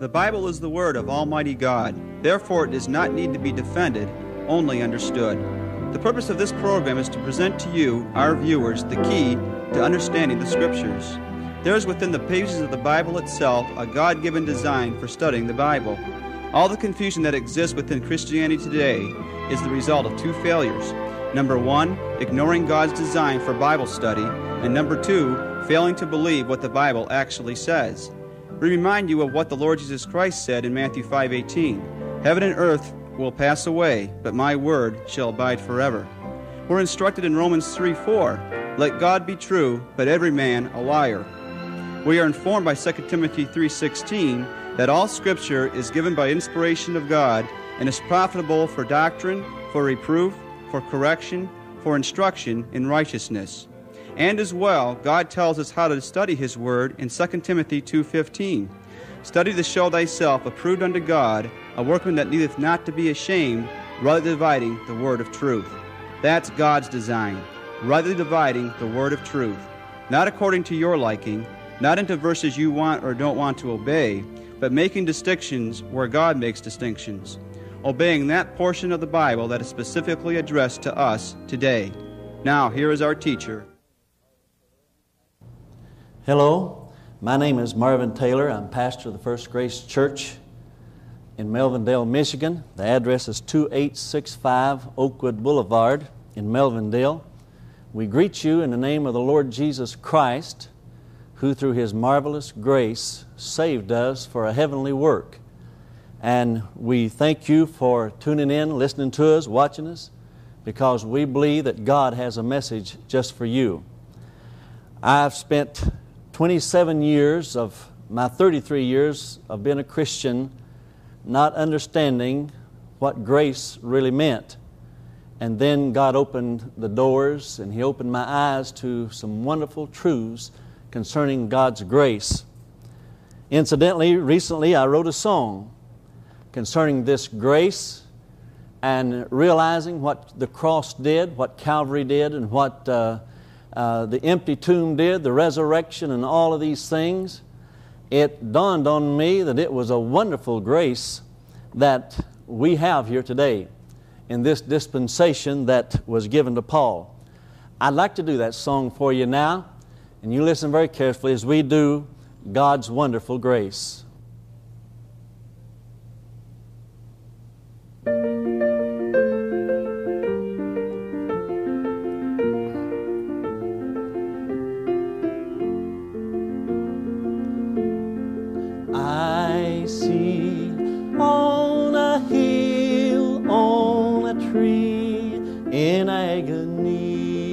The Bible is the Word of Almighty God. Therefore, it does not need to be defended, only understood. The purpose of this program is to present to you, our viewers, the key to understanding the Scriptures. There is within the pages of the Bible itself a God-given design for studying the Bible. All the confusion that exists within Christianity today is the result of two failures. Number one, ignoring God's design for Bible study, and number two, failing to believe what the Bible actually says. We remind you of what the Lord Jesus Christ said in Matthew 5:18. Heaven and earth will pass away, but my word shall abide forever. We're instructed in Romans 3:4, let God be true, but every man a liar. We are informed by 2 Timothy 3:16 that all Scripture is given by inspiration of God and is profitable for doctrine, for reproof, for correction, for instruction in righteousness. And as well, God tells us how to study His Word in 2 Timothy 2:15. Study to show thyself approved unto God, a workman that needeth not to be ashamed, rightly dividing the word of truth. That's God's design, rightly dividing the word of truth. Not according to your liking, not into verses you want or don't want to obey, but making distinctions where God makes distinctions. Obeying that portion of the Bible that is specifically addressed to us today. Now, here is our teacher. Hello, my name is Marvin Taylor. I'm pastor of the First Grace Church in Melvindale, Michigan. The address is 2865 Oakwood Boulevard in Melvindale. We greet you in the name of the Lord Jesus Christ, who through His marvelous grace saved us for a heavenly work. And we thank you for tuning in, listening to us, watching us, because we believe that God has a message just for you. I've spent 27 years of my 33 years of being a Christian not understanding what grace really meant. And then God opened the doors and He opened my eyes to some wonderful truths concerning God's grace. Incidentally, recently I wrote a song concerning this grace and realizing what the cross did, what Calvary did, and what the empty tomb did, the resurrection, and all of these things. It dawned on me that it was a wonderful grace that we have here today in this dispensation that was given to Paul. I'd like to do that song for you now, and you listen very carefully as we do God's wonderful grace. I see on a hill, on a tree, in agony.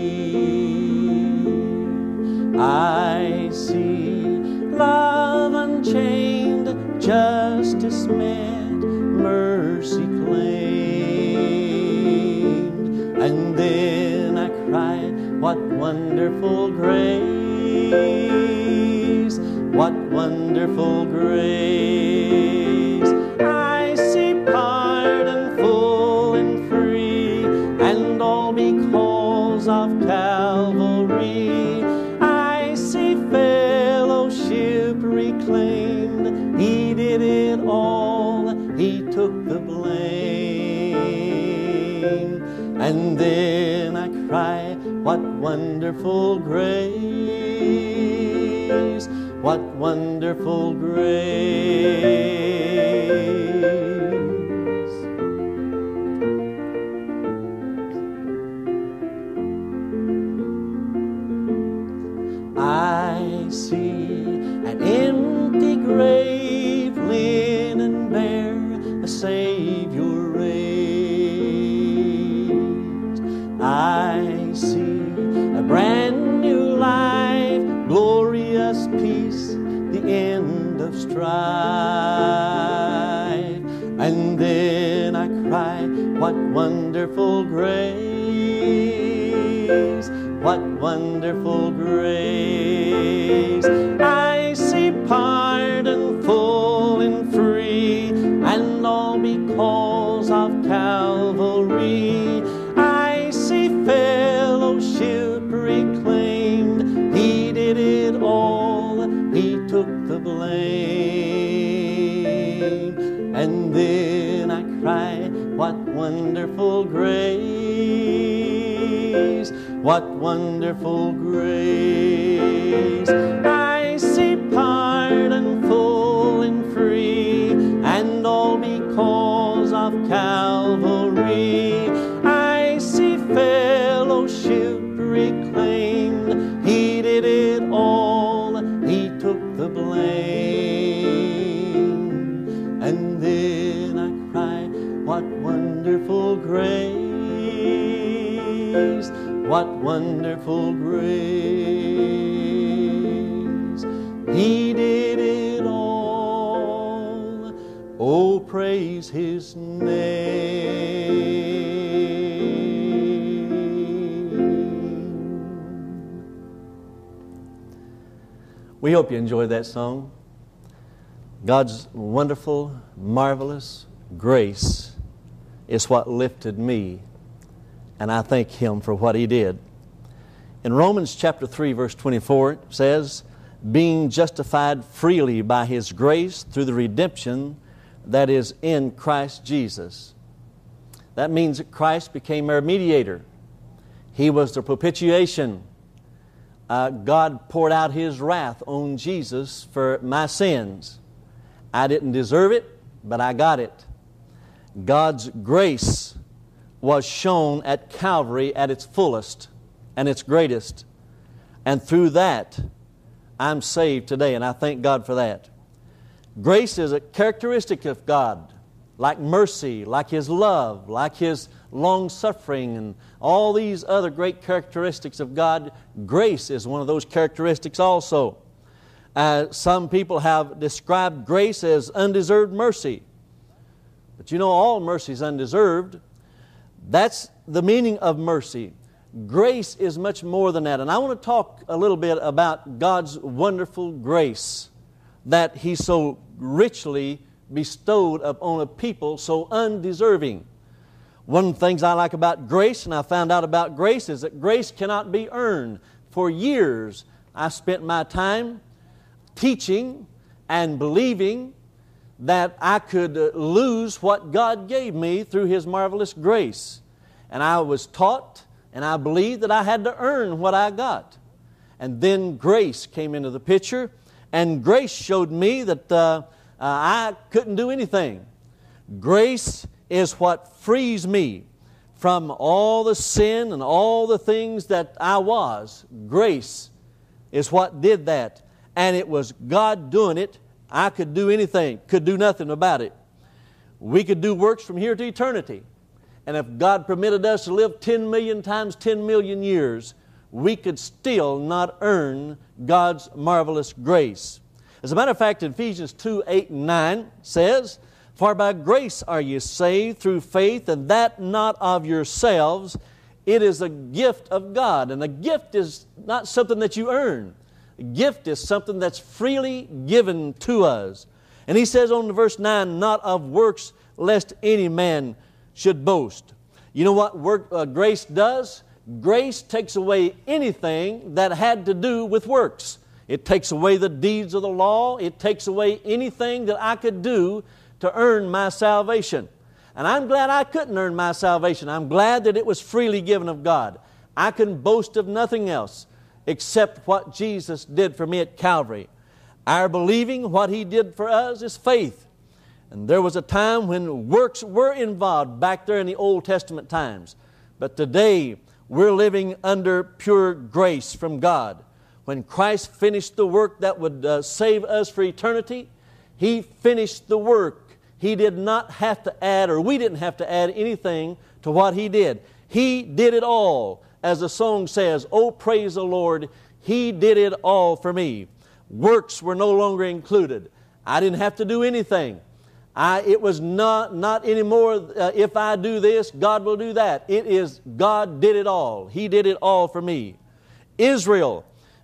I see love unchained, justice met, mercy claimed. And then I cry, what wonderful grace, what wonderful grace. I see pardon full and free, and all because of Calvary. I see fellowship reclaimed. He did it all, He took the blame. And then I cry, what wonderful grace, what wonderful grace. I see an empty grave, linen bare, a Savior raised. I see a brand new life, glorious peace, the end of strife. And then I cry, what wonderful grace, what wonderful grace. I see pardon full and free, and all because of Calvary. I see fellowship reclaimed. He did it all, He took the blame. wonderful grace, what wonderful grace. I see pardon full and free, and all because of Calvary. I see fellowship reclaimed. He did it all, He took the blame. And then I cry, what wonderful grace, what wonderful grace. He did it all, oh praise His name. We hope you enjoyed that song. God's wonderful, marvelous grace is what lifted me, and I thank Him for what He did. In Romans chapter 3, verse 24, it says, being justified freely by His grace through the redemption that is in Christ Jesus. That means that Christ became our mediator. He was the propitiation. God poured out His wrath on Jesus for my sins. I didn't deserve it, but I got it. God's grace was shown at Calvary at its fullest and its greatest. And through that, I'm saved today, and I thank God for that. Grace is a characteristic of God, like mercy, like His love, like His long-suffering, and all these other great characteristics of God. Grace is one of those characteristics also. Some people have described grace as undeserved mercy. But you know, all mercy is undeserved. That's the meaning of mercy. Grace is much more than that. And I want to talk a little bit about God's wonderful grace that He so richly bestowed upon a people so undeserving. One of the things I like about grace, and I found out about grace, is that grace cannot be earned. For years, I spent my time teaching and believing that I could lose what God gave me through His marvelous grace. And I was taught, and I believed that I had to earn what I got. And then grace came into the picture, and grace showed me that I couldn't do anything. Grace is what frees me from all the sin and all the things that I was. Grace is what did that. And it was God doing it. I could do anything, could do nothing about it. We could do works from here to eternity. And if God permitted us to live 10 million times 10 million years, we could still not earn God's marvelous grace. As a matter of fact, Ephesians 2, 8 and 9 says, for by grace are ye saved through faith, and that not of yourselves. It is a gift of God. And a gift is not something that you earn. A gift is something that's freely given to us. And he says on verse 9, not of works, lest any man should boast. You know what grace does? Grace takes away anything that had to do with works. It takes away the deeds of the law. It takes away anything that I could do to earn my salvation. And I'm glad I couldn't earn my salvation. I'm glad that it was freely given of God. I can boast of nothing else except what Jesus did for me at Calvary. Our believing what He did for us is faith. And there was a time when works were involved back there in the Old Testament times. But today, we're living under pure grace from God. When Christ finished the work that would save us for eternity, He finished the work. He did not have to add, or we didn't have to add anything to what He did. He did it all. As the song says, oh, praise the Lord, He did it all for me. Works were no longer included. I didn't have to do anything. It was not anymore, if I do this, God will do that. It is God did it all. He did it all for me. Israel,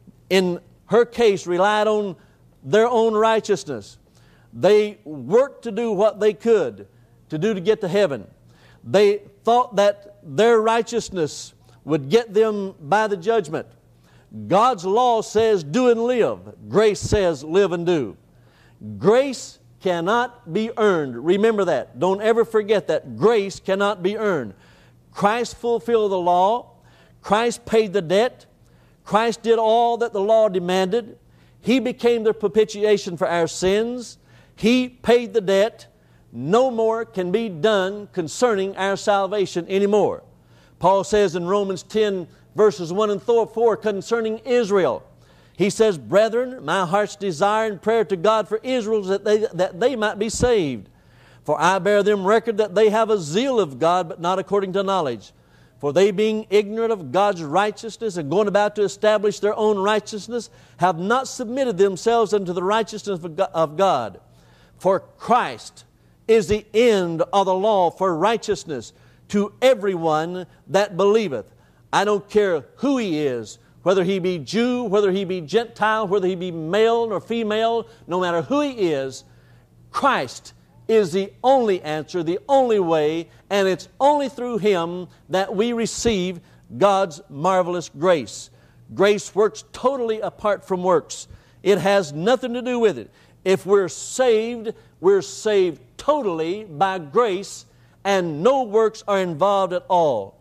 in her case, relied on their own righteousness. They worked to do what they could to get to heaven. They thought that their righteousness would get them by the judgment. God's law says do and live. Grace says live and do. Grace cannot be earned. Remember that. Don't ever forget that. Grace cannot be earned. Christ fulfilled the law. Christ paid the debt. Christ did all that the law demanded. He became the propitiation for our sins. He paid the debt. No more can be done concerning our salvation anymore. Paul says in Romans 10, verses 1 and 4 concerning Israel, he says, "Brethren, my heart's desire and prayer to God for Israel is that they might be saved. For I bear them record that they have a zeal of God, but not according to knowledge. For they, being ignorant of God's righteousness and going about to establish their own righteousness, have not submitted themselves unto the righteousness of God. For Christ is the end of the law for righteousness to everyone that believeth." I don't care who he is, whether he be Jew, whether he be Gentile, whether he be male or female, no matter who he is, Christ is the only answer, the only way, and it's only through Him that we receive God's marvelous grace. Grace works totally apart from works. It has nothing to do with it. If we're saved totally by grace, and no works are involved at all.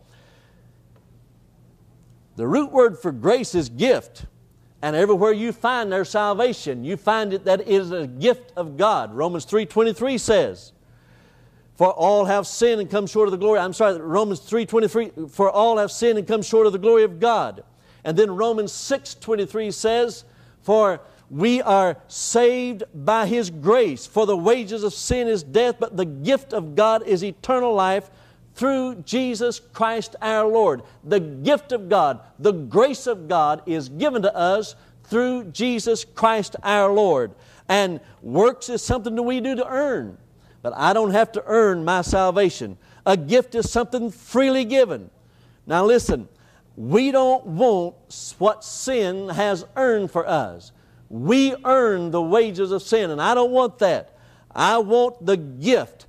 The root word for grace is gift. And everywhere you find their salvation, you find it that it is a gift of God. Romans 3:23 says, "For all have sinned and come short of the glory." Romans 3:23, "For all have sinned and come short of the glory of God." And then Romans 6:23 says, "For we are saved by His grace. For the wages of sin is death, but the gift of God is eternal life through Jesus Christ our Lord." The gift of God, the grace of God is given to us through Jesus Christ our Lord. And works is something that we do to earn. But I don't have to earn my salvation. A gift is something freely given. Now listen, we don't want what sin has earned for us. We earn the wages of sin, and I don't want that. I want the gift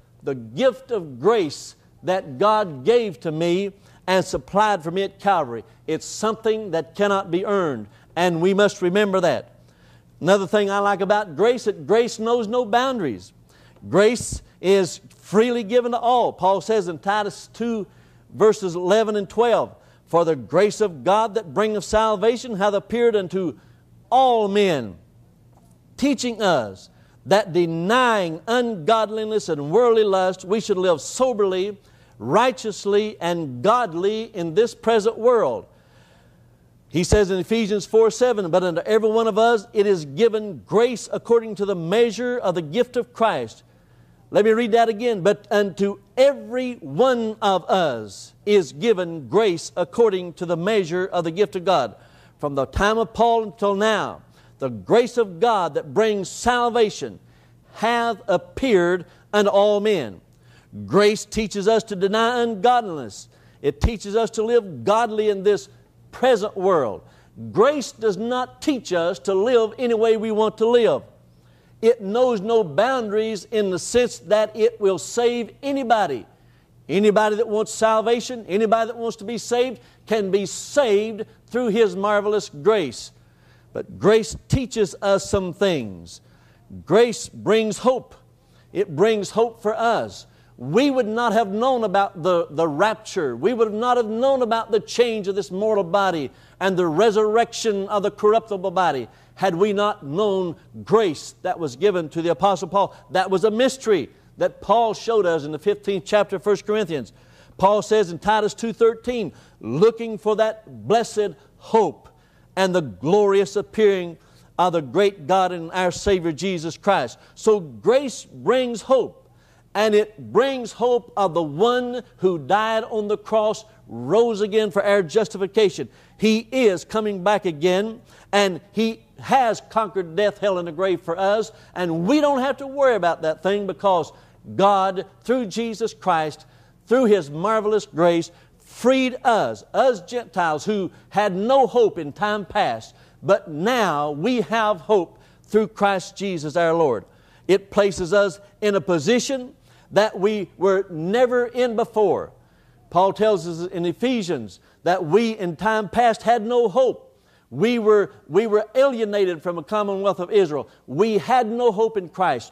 of grace that God gave to me and supplied for me at Calvary. It's something that cannot be earned, and we must remember that. Another thing I like about grace, that grace knows no boundaries. Grace is freely given to all. Paul says in Titus 2, verses 11 and 12, "For the grace of God that bringeth salvation hath appeared unto all men, teaching us that denying ungodliness and worldly lust, we should live soberly, righteously, and godly in this present world." He says in Ephesians 4:7, "But unto every one of us it is given grace according to the measure of the gift of Christ." Let me read that again. "But unto every one of us is given grace according to the measure of the gift of God." From the time of Paul until now, the grace of God that brings salvation hath appeared unto all men. Grace teaches us to deny ungodliness. It teaches us to live godly in this present world. Grace does not teach us to live any way we want to live. It knows no boundaries in the sense that it will save anybody. Anybody that wants salvation, anybody that wants to be saved, can be saved through His marvelous grace. But grace teaches us some things. Grace brings hope. It brings hope for us. We would not have known about the rapture. We would not have known about the change of this mortal body and the resurrection of the corruptible body had we not known grace that was given to the Apostle Paul. That was a mystery that Paul showed us in the 15th chapter of 1 Corinthians. Paul says in Titus 2:13, "Looking for that blessed hope and the glorious appearing of the great God and our Savior Jesus Christ." So grace brings hope. And it brings hope of the one who died on the cross, rose again for our justification. He is coming back again, and He has conquered death, hell, and the grave for us. And we don't have to worry about that thing, because God, through Jesus Christ, through His marvelous grace, freed us Gentiles who had no hope in time past. But now we have hope through Christ Jesus our Lord. It places us in a position that we were never in before. Paul tells us in Ephesians that we in time past had no hope. We were alienated from the commonwealth of Israel. We had no hope in Christ.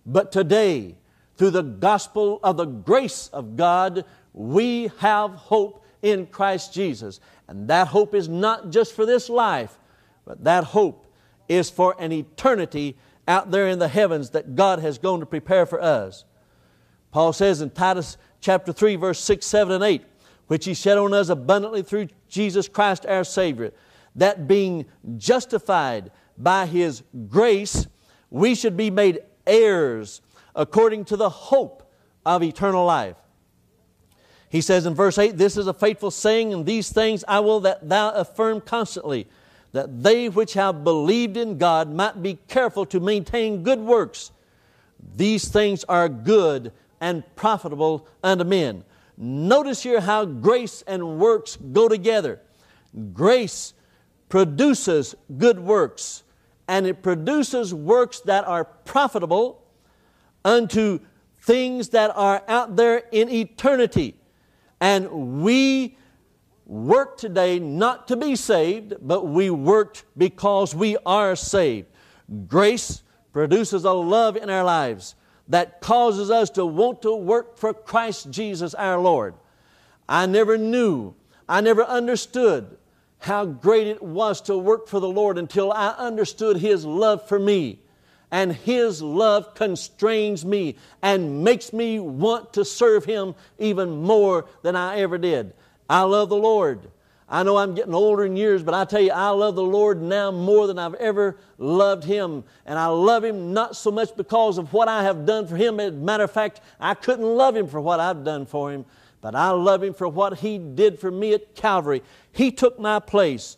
But today, through the gospel of the grace of God, we have hope in Christ Jesus. And that hope is not just for this life, but that hope is for an eternity out there in the heavens that God has gone to prepare for us. Paul says in Titus chapter 3, verse 6, 7, and 8, which He shed on us abundantly through Jesus Christ our Savior, that being justified by His grace, we should be made heirs according to the hope of eternal life. He says in verse 8, this is a faithful saying, and these things I will that thou affirm constantly, that they which have believed in God might be careful to maintain good works. These things are good and profitable unto men. Notice here how grace and works go together. Grace produces good works, and it produces works that are profitable unto things that are out there in eternity. And we work today not to be saved, but we worked because we are saved. Grace produces a love in our lives that causes us to want to work for Christ Jesus our Lord. I never understood how great it was to work for the Lord until I understood His love for me. And His love constrains me and makes me want to serve Him even more than I ever did. I love the Lord. I know I'm getting older in years, but I tell you, I love the Lord now more than I've ever loved Him. And I love Him not so much because of what I have done for Him. As a matter of fact, I couldn't love Him for what I've done for Him, but I love Him for what He did for me at Calvary. He took my place.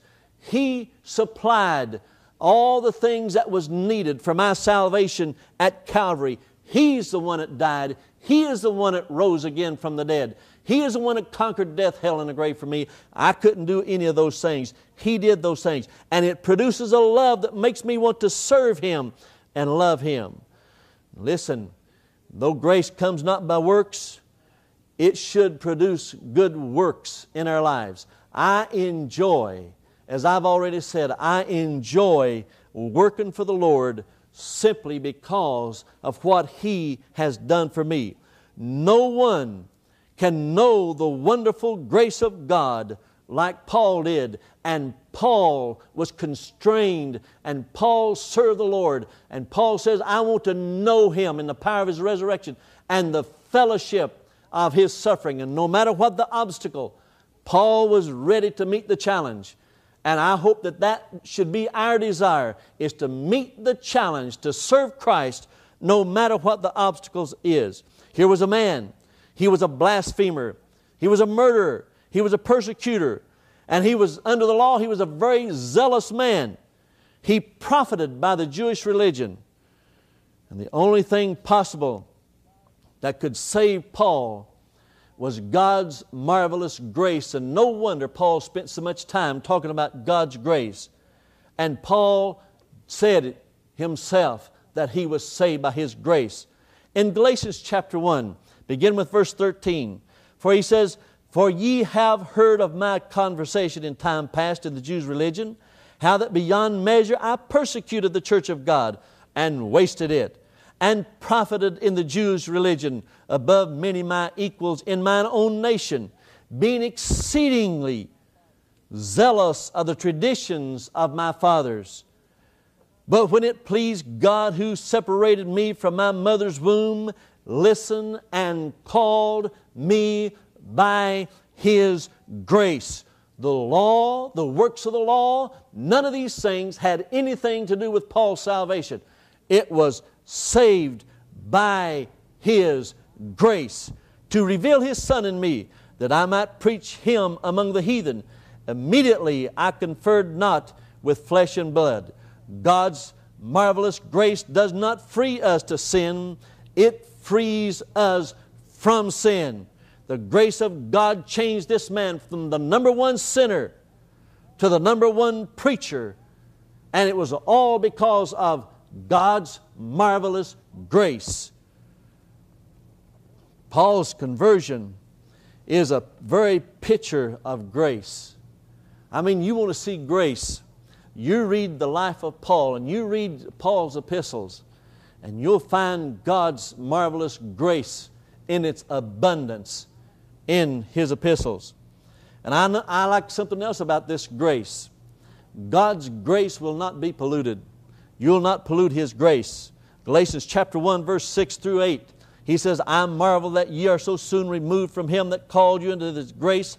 He supplied all the things that was needed for my salvation at Calvary. He's the one that died. He is the one that rose again from the dead. He is the one that conquered death, hell, and the grave for me. I couldn't do any of those things. He did those things. And it produces a love that makes me want to serve Him and love Him. Listen, though grace comes not by works, it should produce good works in our lives. I enjoy, as I've already said, I enjoy working for the Lord simply because of what He has done for me. No one can know the wonderful grace of God like Paul did. And Paul was constrained, and Paul served the Lord. And Paul says, I want to know Him in the power of His resurrection and the fellowship of His suffering. And no matter what the obstacle, Paul was ready to meet the challenge. And I hope that that should be our desire, is to meet the challenge, to serve Christ no matter what the obstacles is. Here was a man. He was a blasphemer. He was a murderer. He was a persecutor. And he was, under the law, he was a very zealous man. He profited by the Jewish religion. And the only thing possible that could save Paul was God's marvelous grace. And no wonder Paul spent so much time talking about God's grace. And Paul said it himself that he was saved by His grace. In Galatians chapter 1, begin with verse 13. For he says, For ye have heard of my conversation in time past in the Jews' religion, how that beyond measure I persecuted the church of God and wasted it, and profited in the Jews' religion above many my equals in mine own nation, being exceedingly zealous of the traditions of my fathers. But when it pleased God, who separated me from my mother's womb, listened and called me by His grace. The law, the works of the law, none of these things had anything to do with Paul's salvation. It was saved by His grace, to reveal His Son in me, that I might preach Him among the heathen. Immediately I conferred not with flesh and blood. God's marvelous grace does not free us to sin. It frees us from sin. The grace of God changed this man from the number one sinner to the number one preacher. And it was all because of God's marvelous grace. Paul's conversion is a very picture of grace. I mean, you want to see grace. You read the life of Paul and you read Paul's epistles, And you'll find God's marvelous grace in its abundance in His epistles. And I like something else about this grace. God's grace will not be polluted. You'll not pollute His grace. Galatians chapter 1, verse 6 through 8. He says, I marvel that ye are so soon removed from Him that called you into this grace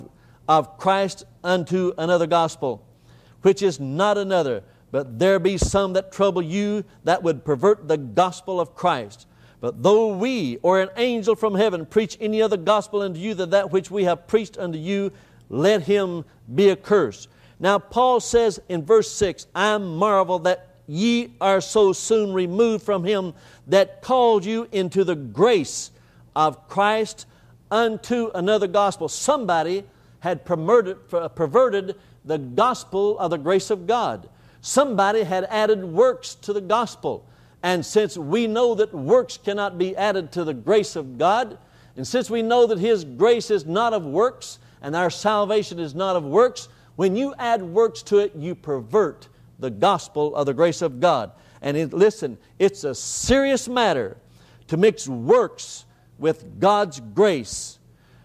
of Christ unto another gospel, which is not another, but there be some that trouble you that would pervert the gospel of Christ. But though we or an angel from heaven preach any other gospel unto you than that which we have preached unto you, let him be accursed. Now Paul says in verse 6, I marvel that ye are so soon removed from Him that called you into the grace of Christ unto another gospel. Somebody had perverted the gospel of the grace of God. Somebody had added works to the gospel. And since we know that works cannot be added to the grace of God, and since we know that His grace is not of works, and our salvation is not of works, when you add works to it, you pervert the gospel of the grace of God. And listen, it's a serious matter to mix works with God's grace.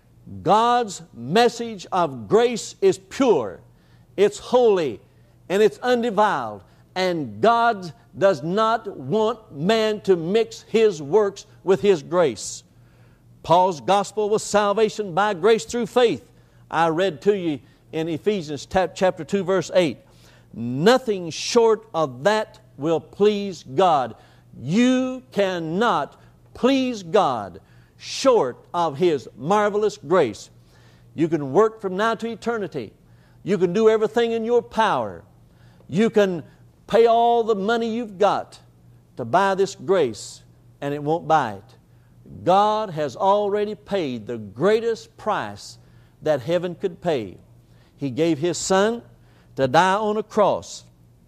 God's message of grace is pure, it's holy, and it's undefiled. And God does not want man to mix his works with His grace. Paul's gospel was salvation by grace through faith. I read to you in Ephesians chapter 2, verse 8. Nothing short of that will please God. You cannot please God short of His marvelous grace. You can work from now to eternity. You can do everything in your power. You can pay all the money you've got to buy this grace, and it won't buy it. God has already paid the greatest price that heaven could pay. He gave His Son to die on a cross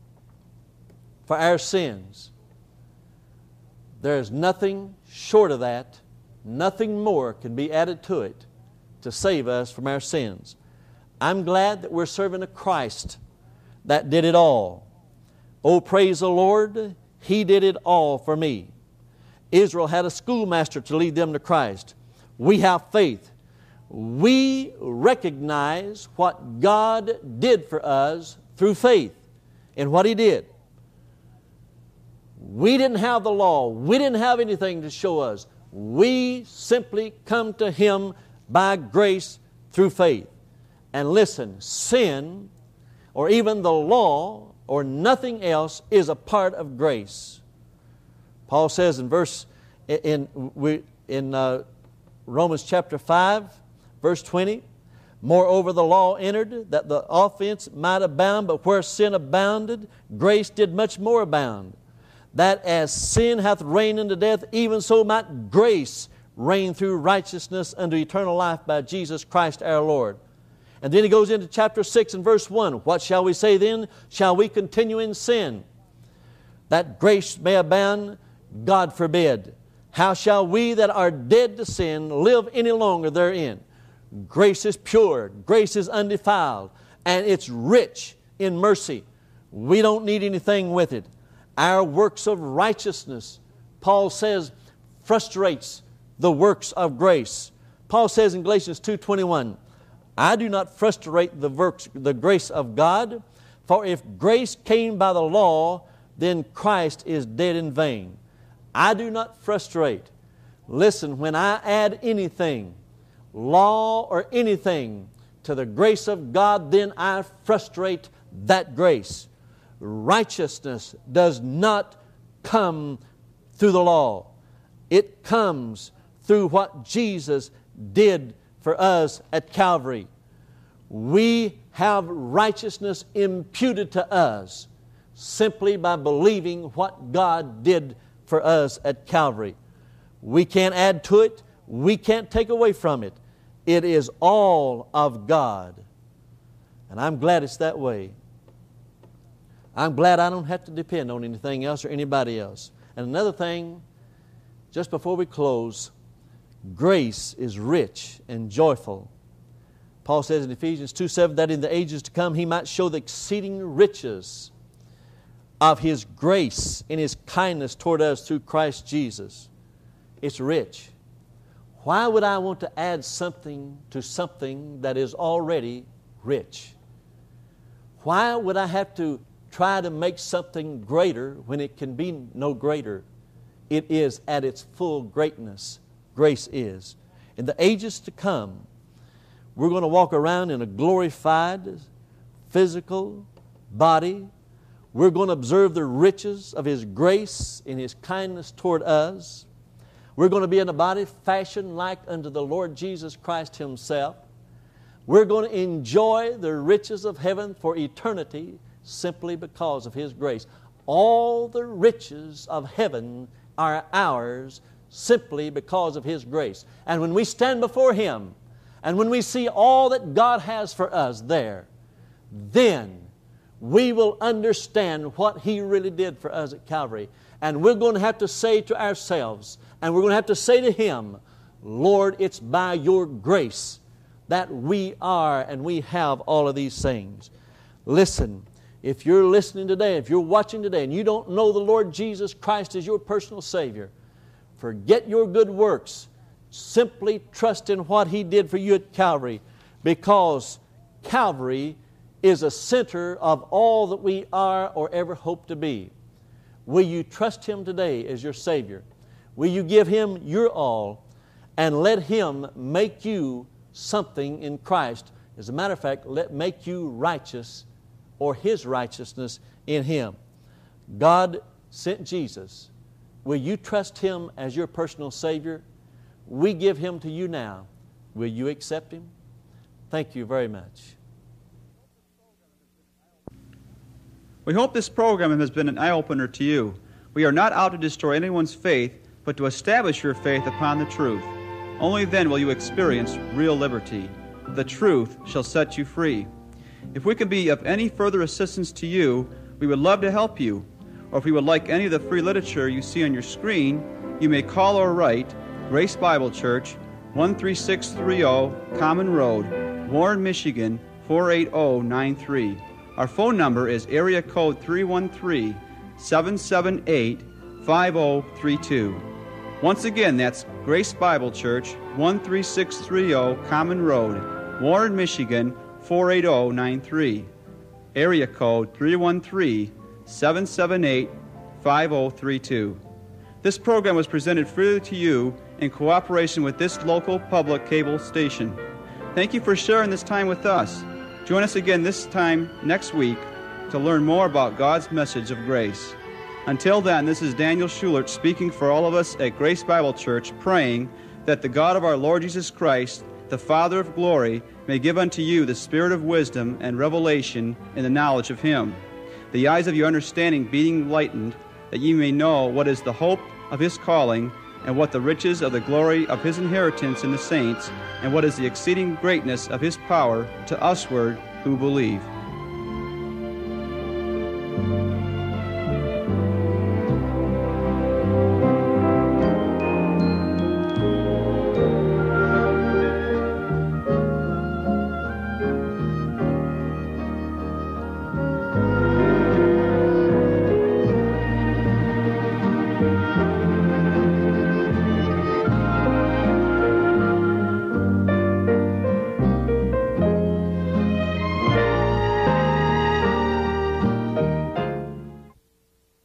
for our sins. There is nothing short of that. Nothing more can be added to it to save us from our sins. I'm glad that we're serving a Christ that did it all. Oh, praise the Lord, He did it all for me. Israel had a schoolmaster to lead them to Christ. We have faith. We recognize what God did for us through faith in what He did. We didn't have the law. We didn't have anything to show us. We simply come to Him by grace through faith. And listen, sin or even the law or nothing else is a part of grace. Paul says in Romans chapter 5, verse 20, moreover the law entered that the offense might abound, but where sin abounded, grace did much more abound. That as sin hath reigned unto death, even so might grace reign through righteousness unto eternal life by Jesus Christ our Lord. And then he goes into chapter 6 and verse 1. What shall we say then? Shall we continue in sin, that grace may abound? God forbid. How shall we that are dead to sin live any longer therein? Grace is pure, grace is undefiled, and it's rich in mercy. We don't need anything with it. Our works of righteousness, Paul says, frustrates the works of grace. Paul says in Galatians 2:21, I do not frustrate the grace of God, for if grace came by the law, then Christ is dead in vain. I do not frustrate. Listen, when I add anything, law or anything, to the grace of God, then I frustrate that grace. Righteousness does not come through the law. It comes through what Jesus did for us at Calvary. We have righteousness imputed to us simply by believing what God did for us at Calvary. We can't add to it. We can't take away from it. It is all of God. And I'm glad it's that way. I'm glad I don't have to depend on anything else or anybody else. And another thing, just before we close, grace is rich and joyful. Paul says in Ephesians 2:7 that in the ages to come He might show the exceeding riches of His grace and His kindness toward us through Christ Jesus. It's rich. Why would I want to add something to something that is already rich? Why would I have to try to make something greater when it can be no greater? It is at its full greatness. Grace is. In the ages to come, we're going to walk around in a glorified physical body. We're going to observe the riches of His grace and His kindness toward us. We're going to be in a body fashioned like unto the Lord Jesus Christ Himself. We're going to enjoy the riches of heaven for eternity simply because of His grace. All the riches of heaven are ours simply because of His grace. And when we stand before Him, and when we see all that God has for us there, then we will understand what He really did for us at Calvary. And we're going to have to say to ourselves, and we're going to have to say to Him, Lord, it's by Your grace that we are and we have all of these things. Listen, if you're listening today, if you're watching today, and you don't know the Lord Jesus Christ as your personal Savior, forget your good works. Simply trust in what He did for you at Calvary, because Calvary is a center of all that we are or ever hope to be. Will you trust Him today as your Savior? Will you give Him your all and let Him make you something in Christ? As a matter of fact, make you righteous, or His righteousness in Him. God sent Jesus. Will you trust Him as your personal Savior? We give Him to you now. Will you accept Him? Thank you very much. We hope this program has been an eye-opener to you. We are not out to destroy anyone's faith, but to establish your faith upon the truth. Only then will you experience real liberty. The truth shall set you free. If we can be of any further assistance to you, we would love to help you. Or if you would like any of the free literature you see on your screen, you may call or write Grace Bible Church, 13630 Common Road, Warren, Michigan, 48093. Our phone number is area code 313-778-5032. Once again, that's Grace Bible Church, 13630 Common Road, Warren, Michigan, 48093. Area code 313-778-5032. This program was presented freely to you in cooperation with this local public cable station. Thank you for sharing this time with us. Join us again this time next week to learn more about God's message of grace. Until then, this is Daniel Schulert speaking for all of us at Grace Bible Church, praying that the God of our Lord Jesus Christ, the Father of glory, may give unto you the spirit of wisdom and revelation in the knowledge of Him, the eyes of your understanding being enlightened, that ye may know what is the hope of His calling, and what the riches of the glory of His inheritance in the saints, and what is the exceeding greatness of His power to usward who believe.